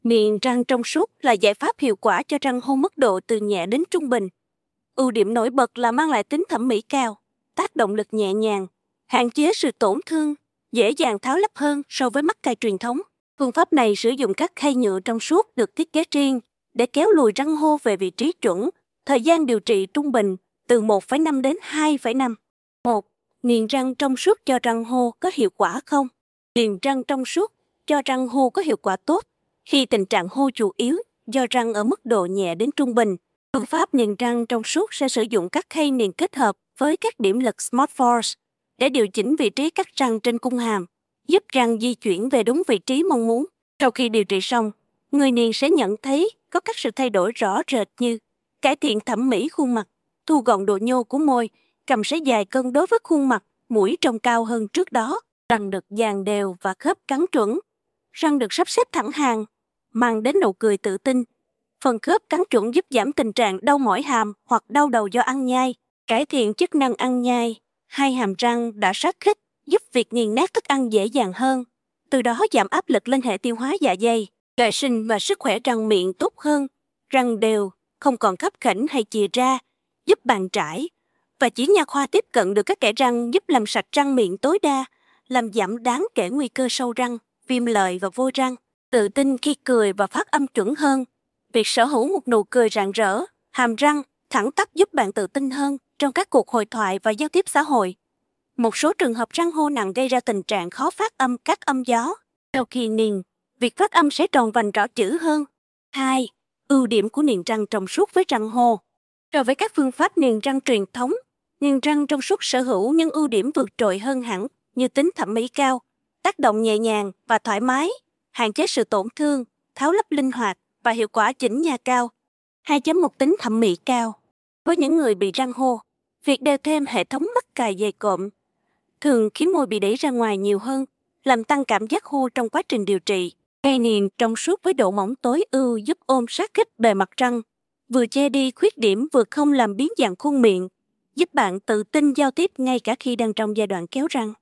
Niềng răng trong suốt là giải pháp hiệu quả cho răng hô mức độ từ nhẹ đến trung bình. Ưu điểm nổi bật là mang lại tính thẩm mỹ cao, tác động lực nhẹ nhàng, hạn chế sự tổn thương, dễ dàng tháo lắp hơn so với mắc cài truyền thống. Phương pháp này sử dụng các khay nhựa trong suốt được thiết kế riêng để kéo lùi răng hô về vị trí chuẩn. Thời gian điều trị trung bình từ 1,5 đến 2,5. 1. Niềng răng trong suốt cho răng hô có hiệu quả không? Niềng răng trong suốt cho răng hô có hiệu quả tốt khi tình trạng hô chủ yếu do răng ở mức độ nhẹ đến trung bình. Phương pháp niềng răng trong suốt sẽ sử dụng các khay niềng kết hợp với các điểm lực Smart Force để điều chỉnh vị trí các răng trên cung hàm, giúp răng di chuyển về đúng vị trí mong muốn. Sau khi điều trị xong, người niềng sẽ nhận thấy có các sự thay đổi rõ rệt như cải thiện thẩm mỹ khuôn mặt, thu gọn độ nhô của môi, cằm sẽ dài cân đối với khuôn mặt, mũi trông cao hơn trước đó, răng được dàn đều và khớp cắn chuẩn, răng được sắp xếp thẳng hàng, mang đến nụ cười tự tin. Phần khớp cắn chuẩn giúp giảm tình trạng đau mỏi hàm hoặc đau đầu do ăn nhai, cải thiện chức năng ăn nhai. Hai hàm răng đã sát khít, giúp việc nghiền nát thức ăn dễ dàng hơn, từ đó giảm áp lực lên hệ tiêu hóa dạ dày, vệ sinh và sức khỏe răng miệng tốt hơn. Răng đều, không còn khắp khểnh hay chìa ra, giúp bàn trải. Và chỉ nha khoa tiếp cận được các kẽ răng giúp làm sạch răng miệng tối đa, làm giảm đáng kể nguy cơ sâu răng, viêm lợi và vôi răng. Tự tin khi cười và phát âm chuẩn hơn. Việc sở hữu một nụ cười rạng rỡ, hàm răng thẳng tắp giúp bạn tự tin hơn trong các cuộc hội thoại và giao tiếp xã hội. Một số trường hợp răng hô nặng gây ra tình trạng khó phát âm các âm gió. Sau khi niềng, việc phát âm sẽ tròn vành rõ chữ hơn. 2. Ưu điểm của niềng răng trong suốt với răng hô. So với các phương pháp niềng răng truyền thống, niềng răng trong suốt sở hữu những ưu điểm vượt trội hơn hẳn như tính thẩm mỹ cao, tác động nhẹ nhàng và thoải mái, hạn chế sự tổn thương, tháo lắp linh hoạt và hiệu quả chỉnh nha cao. 2.1 tính thẩm mỹ cao. Với những người bị răng hô, việc đeo thêm hệ thống mắc cài dày cộm thường khiến môi bị đẩy ra ngoài nhiều hơn, làm tăng cảm giác hô trong quá trình điều trị. Khay niềng trong suốt với độ mỏng tối ưu giúp ôm sát khít bề mặt răng, vừa che đi khuyết điểm vừa không làm biến dạng khuôn miệng, giúp bạn tự tin giao tiếp ngay cả khi đang trong giai đoạn kéo răng.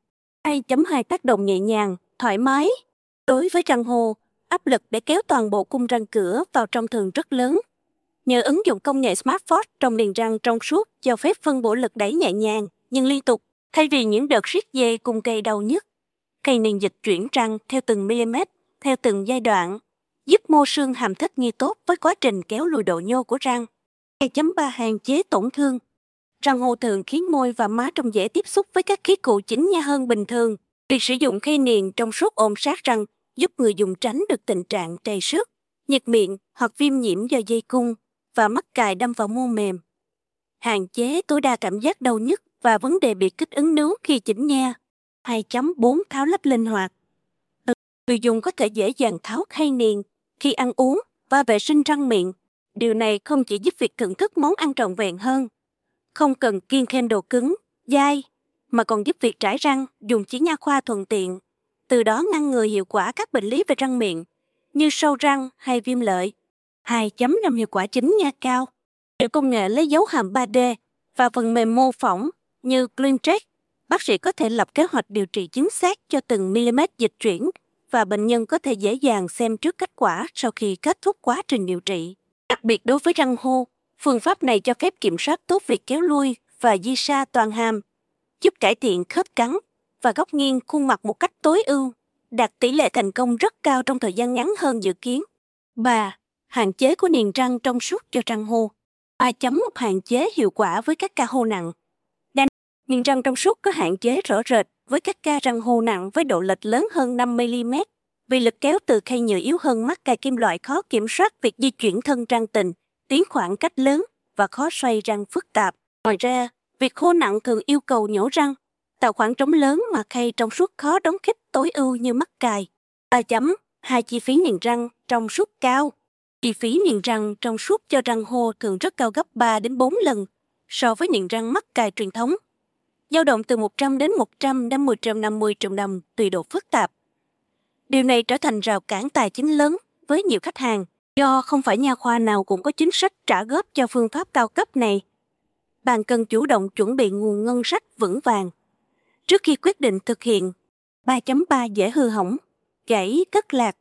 2.2 tác động nhẹ nhàng, thoải mái. Đối với răng hô, áp lực để kéo toàn bộ cung răng cửa vào trong thường rất lớn. Nhờ ứng dụng công nghệ Smart Force trong niềng răng trong suốt cho phép phân bổ lực đẩy nhẹ nhàng nhưng liên tục, thay vì những đợt siết dây cùng gây đau nhức. Cây niềng dịch chuyển răng theo từng mm, theo từng giai đoạn, giúp mô xương hàm thích nghi tốt với quá trình kéo lùi độ nhô của răng. 2.3 hạn chế tổn thương. Răng hô thường khiến môi và má trông dễ tiếp xúc với các khí cụ chỉnh nha hơn bình thường. Việc sử dụng khay niềng trong suốt ôm sát răng giúp người dùng tránh được tình trạng trầy xước, nhức miệng hoặc viêm nhiễm do dây cung và mắc cài đâm vào mô mềm. Hạn chế tối đa cảm giác đau nhức và vấn đề bị kích ứng nướu khi chỉnh nha. 2.4 tháo lắp linh hoạt. Người dùng có thể dễ dàng tháo khay niềng khi ăn uống và vệ sinh răng miệng. Điều này không chỉ giúp việc thưởng thức món ăn trọn vẹn hơn, không cần kiêng khem đồ cứng, dai, mà còn giúp việc trải răng dùng chỉ nha khoa thuận tiện, từ đó ngăn ngừa hiệu quả các bệnh lý về răng miệng như sâu răng hay viêm lợi. 2.5 hiệu quả chỉnh nha cao. Nhờ công nghệ lấy dấu hàm 3D và phần mềm mô phỏng như CleanCheck, bác sĩ có thể lập kế hoạch điều trị chính xác cho từng mm dịch chuyển và bệnh nhân có thể dễ dàng xem trước kết quả sau khi kết thúc quá trình điều trị. Đặc biệt đối với răng hô, phương pháp này cho phép kiểm soát tốt việc kéo lui và di sa toàn hàm, giúp cải thiện khớp cắn và góc nghiêng khuôn mặt một cách tối ưu, đạt tỷ lệ thành công rất cao trong thời gian ngắn hơn dự kiến. 3. Hạn chế của niềng răng trong suốt cho răng hô. 3.1 hạn chế hiệu quả với các ca hô nặng. Niềng răng trong suốt có hạn chế rõ rệt với các ca răng hô nặng với độ lệch lớn hơn 5 mm, vì lực kéo từ khay nhựa yếu hơn mắc cài kim loại khó kiểm soát việc di chuyển thân răng tình, tiến khoảng cách lớn và khó xoay răng phức tạp. Ngoài ra, việc hô nặng thường yêu cầu nhổ răng, tạo khoảng trống lớn mà khay trong suốt khó đóng khít tối ưu như mắc cài. 3.2 chi phí niềng răng trong suốt cao. Chi phí niềng răng trong suốt cho răng hô thường rất cao gấp 3 đến 4 lần so với niềng răng mắc cài truyền thống, dao động từ 100 đến 150 triệu đồng tùy độ phức tạp. Điều này trở thành rào cản tài chính lớn với nhiều khách hàng do không phải nha khoa nào cũng có chính sách trả góp cho phương pháp cao cấp này. Bạn cần chủ động chuẩn bị nguồn ngân sách vững vàng trước khi quyết định thực hiện. 3.3 dễ hư hỏng, gãy, cất lạc.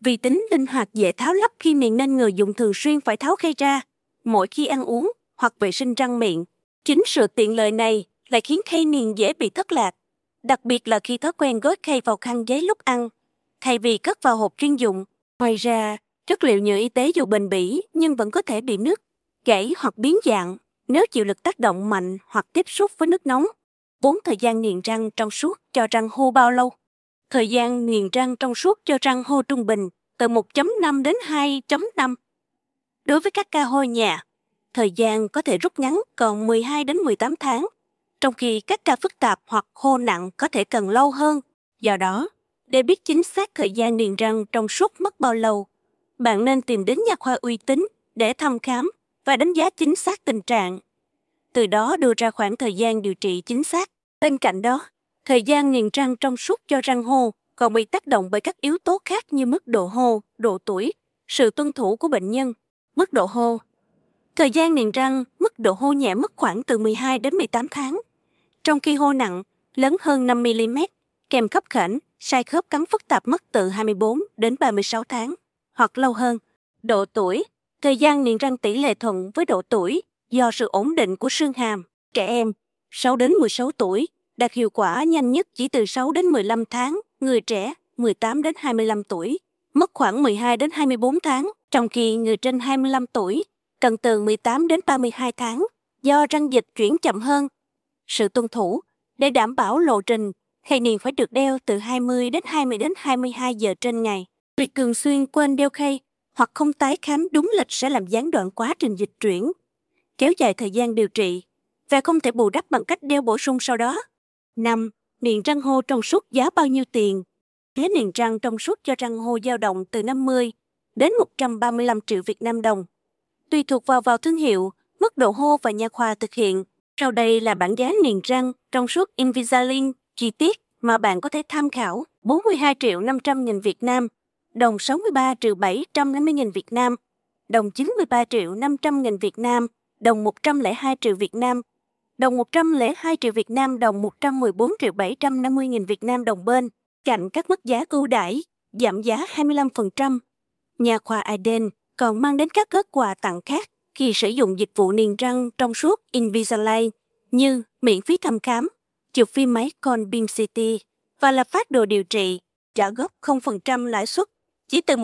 Vì tính linh hoạt dễ tháo lắp khi miệng nên người dùng thường xuyên phải tháo khay ra mỗi khi ăn uống hoặc vệ sinh răng miệng. Chính sự tiện lợi này lại khiến khay niền dễ bị thất lạc, đặc biệt là khi thói quen gói khay vào khăn giấy lúc ăn, thay vì cất vào hộp chuyên dụng. Ngoài ra, chất liệu nhựa y tế dù bền bỉ nhưng vẫn có thể bị nứt, gãy hoặc biến dạng nếu chịu lực tác động mạnh hoặc tiếp xúc với nước nóng. 4. Thời gian niềng răng trong suốt cho răng hô bao lâu? Thời gian niềng răng trong suốt cho răng hô trung bình từ 1.5 đến 2.5. Đối với các ca hô nhẹ, thời gian có thể rút ngắn còn 12 đến 18 tháng, trong khi các ca phức tạp hoặc hô nặng có thể cần lâu hơn. Do đó, để biết chính xác thời gian niềng răng trong suốt mất bao lâu, bạn nên tìm đến nha khoa uy tín để thăm khám và đánh giá chính xác tình trạng. Từ đó đưa ra khoảng thời gian điều trị chính xác. Bên cạnh đó, thời gian niềng răng trong suốt cho răng hô còn bị tác động bởi các yếu tố khác như mức độ hô, độ tuổi, sự tuân thủ của bệnh nhân. Mức độ hô. Thời gian niềng răng, mức độ hô nhẹ mất khoảng từ 12 đến 18 tháng, trong khi hô nặng, lớn hơn 5 mm, kèm khớp khểnh, sai khớp cắn phức tạp mất từ 24 đến 36 tháng, hoặc lâu hơn. Độ tuổi. Thời gian niềng răng tỷ lệ thuận với độ tuổi do sự ổn định của xương hàm. Trẻ em, 6 đến 16 tuổi, đạt hiệu quả nhanh nhất chỉ từ 6 đến 15 tháng, người trẻ, 18 đến 25 tuổi, mất khoảng 12 đến 24 tháng, trong khi người trên 25 tuổi cần từ 18 đến 32 tháng, do răng dịch chuyển chậm hơn. Sự tuân thủ. Để đảm bảo lộ trình, khay niền phải được đeo từ 20 đến 22 giờ trên ngày. Việc thường xuyên quên đeo khay hoặc không tái khám đúng lịch sẽ làm gián đoạn quá trình dịch chuyển, kéo dài thời gian điều trị và không thể bù đắp bằng cách đeo bổ sung sau đó. 5. Niềng răng hô trong suốt giá bao nhiêu tiền? Giá niềng răng trong suốt cho răng hô dao động từ 50 đến 135 triệu Việt Nam đồng, tùy thuộc vào thương hiệu, mức độ hô và nha khoa thực hiện. Sau đây là bảng giá niềng răng trong suốt Invisalign chi tiết mà bạn có thể tham khảo. 42 triệu 500 nghìn Việt Nam, đồng 63 triệu 750 nghìn Việt Nam, đồng 93 triệu 500 nghìn Việt Nam, đồng 102 triệu Việt Nam, đồng 102 triệu Việt Nam, đồng 114 triệu 750 nghìn Việt Nam đồng bên, cạnh các mức giá ưu đãi, giảm giá 25%. Nha khoa Eden còn mang đến các kết quà tặng khác khi sử dụng dịch vụ niềng răng trong suốt Invisalign như miễn phí thăm khám, chụp phim máy con Beam City và lập phát đồ điều trị, trả góp 0% lãi suất chỉ từ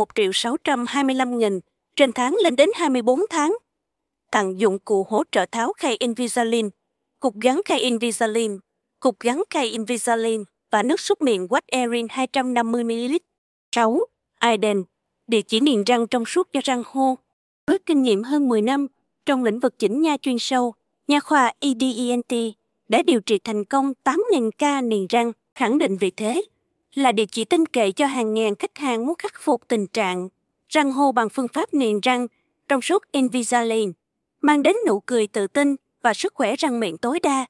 1.625.000 trên tháng lên đến 24 tháng. Tặng dụng cụ hỗ trợ tháo khay Invisalign, cục gắn khay Invisalign, cục gắn khay Invisalign và nước súc miệng Watt Erin 250ml. 6. Iden, địa chỉ niềng răng trong suốt cho răng hô. Với kinh nghiệm hơn 10 năm trong lĩnh vực chỉnh nha chuyên sâu, nha khoa EDENT đã điều trị thành công 8.000 ca niềng răng, khẳng định vị thế là địa chỉ tin cậy cho hàng ngàn khách hàng muốn khắc phục tình trạng răng hô bằng phương pháp niềng răng trong suốt Invisalign, mang đến nụ cười tự tin và sức khỏe răng miệng tối đa.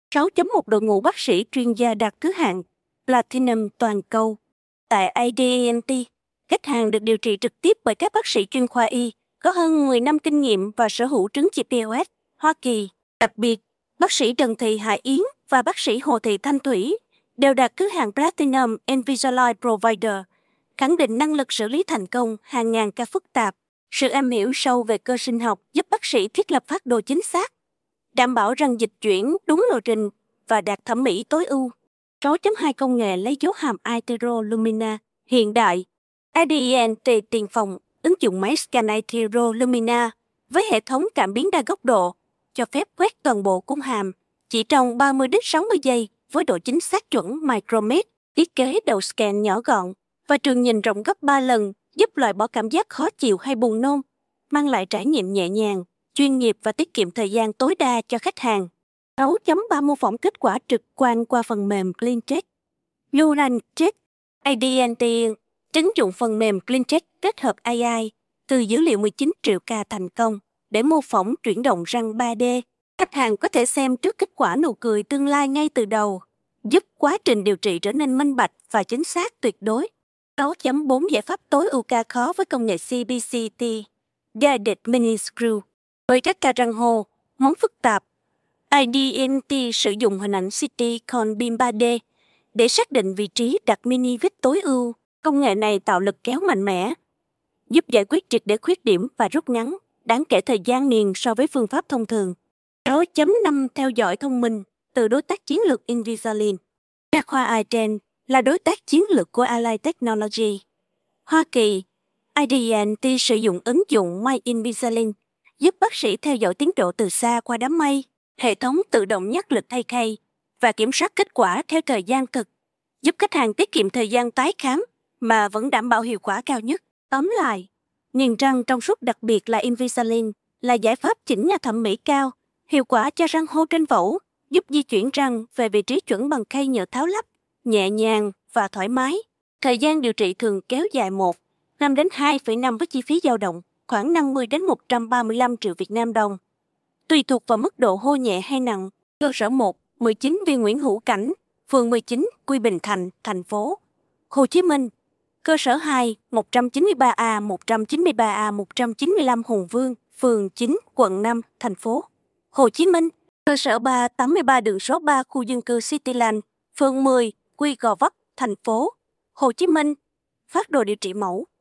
6.1 đội ngũ bác sĩ chuyên gia đạt thứ hạng Platinum toàn cầu. Tại IDENT, khách hàng được điều trị trực tiếp bởi các bác sĩ chuyên khoa y có hơn 10 năm kinh nghiệm và sở hữu chứng chỉ POS Hoa Kỳ. Đặc biệt, bác sĩ Trần Thị Hải Yến và bác sĩ Hồ Thị Thanh Thủy đều đạt thứ hạng Platinum Invisalign Provider, khẳng định năng lực xử lý thành công hàng ngàn ca phức tạp. Sự am hiểu sâu về cơ sinh học giúp bác sĩ thiết lập phác đồ chính xác, đảm bảo răng dịch chuyển đúng lộ trình và đạt thẩm mỹ tối ưu. 6.2 Công nghệ lấy dấu hàm iTero Lumina hiện đại. IDENT tiền phòng ứng dụng máy scan iTero Lumina với hệ thống cảm biến đa góc độ, cho phép quét toàn bộ cung hàm chỉ trong 30 đến 60 giây với độ chính xác chuẩn micromet. Thiết kế đầu scan nhỏ gọn và trường nhìn rộng gấp 3 lần, giúp loại bỏ cảm giác khó chịu hay buồn nôn, mang lại trải nghiệm nhẹ nhàng, chuyên nghiệp và tiết kiệm thời gian tối đa cho khách hàng. 6.3 Mô phỏng kết quả trực quan qua phần mềm CleanCheck. CleanCheck IDENT ứng dụng phần mềm CleanCheck kết hợp AI từ dữ liệu 19 triệu ca thành công để mô phỏng chuyển động răng 3D. Khách hàng có thể xem trước kết quả nụ cười tương lai ngay từ đầu, giúp quá trình điều trị trở nên minh bạch và chính xác tuyệt đối. 6.4 Giải pháp tối ưu ca khó với công nghệ CBCT Guided Mini Screw. Với các ca răng hô, móng phức tạp, IDENT sử dụng hình ảnh CT con Beam 3D để xác định vị trí đặt mini vít tối ưu. Công nghệ này tạo lực kéo mạnh mẽ giúp giải quyết triệt để khuyết điểm và rút ngắn đáng kể thời gian niền so với phương pháp thông thường. 6.5 Theo dõi thông minh từ đối tác chiến lược Invisalign. Nha khoa iDent là đối tác chiến lược của Align Technology. Hoa Kỳ, IDNT sử dụng ứng dụng My Invisalign giúp bác sĩ theo dõi tiến độ từ xa qua đám mây, hệ thống tự động nhắc lịch thay khay và kiểm soát kết quả theo thời gian thực, giúp khách hàng tiết kiệm thời gian tái khám mà vẫn đảm bảo hiệu quả cao nhất. Tóm lại, niềng răng trong suốt đặc biệt là Invisalign là giải pháp chỉnh nha thẩm mỹ cao, hiệu quả cho răng hô trên phẫu, giúp di chuyển răng về vị trí chuẩn bằng khay nhựa tháo lắp, nhẹ nhàng và thoải mái. Thời gian điều trị thường kéo dài 1 năm đến 2,5 với chi phí dao động khoảng 50 đến 135 triệu Việt Nam đồng. Tùy thuộc vào mức độ hô nhẹ hay nặng. Cơ sở 1, 19 Viên Nguyễn Hữu Cảnh, phường 19, Quy Bình Thạnh, thành phố Hồ Chí Minh. Cơ sở 2, 193A, 193A, 195 Hùng Vương, phường 9, quận 5, thành phố Hồ Chí Minh. Cơ sở 3, 83 đường số 3, khu dân cư Cityland, phường 10, Quy Gò Vấp, thành phố Hồ Chí Minh. Phác đồ điều trị mẫu.